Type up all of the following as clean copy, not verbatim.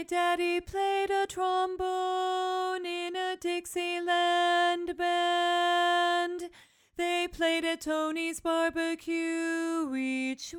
daddy played a trombone in a Dixieland band. They played at Tony's barbecue each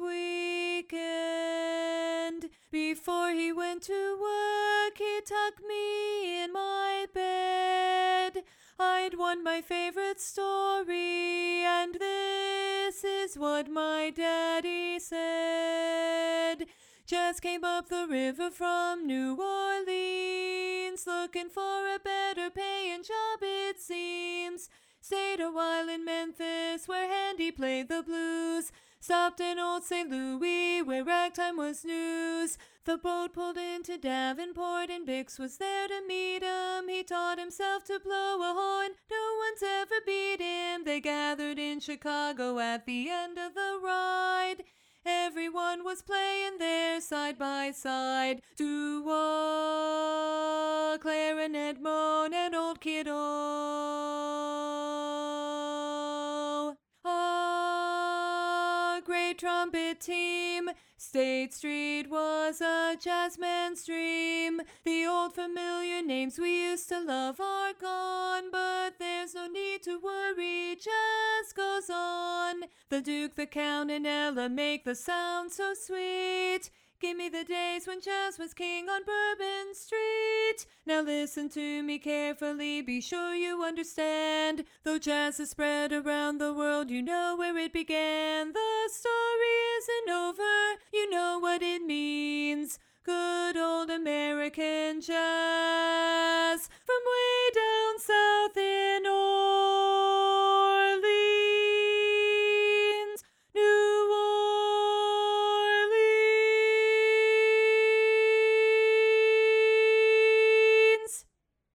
weekend. Before he went to work, he tucked me in my bed. I'd won my favorite story, and this is what my daddy said. Jazz came up the river from New Orleans, looking for a better paying job, it seems. Stayed a while in Memphis, where Handy played the blues. Stopped in old St. Louis, where ragtime was news. The boat pulled into Davenport, and Bix was there to meet him. He taught himself to blow a horn, no one's ever beat him. They gathered in Chicago at the end of the ride. Everyone was playing there side by side. Doo-wah, clarinet, moan, and old kiddo. Ah, great trumpet team. State Street was a jazzman's dream. The old familiar names we used to love are gone, but there's no need to worry, jazz goes on. The Duke, the Count, and Ella make the sound so sweet. Give me the days when jazz was king on Bourbon Street. Now listen to me carefully, be sure you understand. Though jazz is spread around the world, you know where it began. The story isn't over, you know what it means.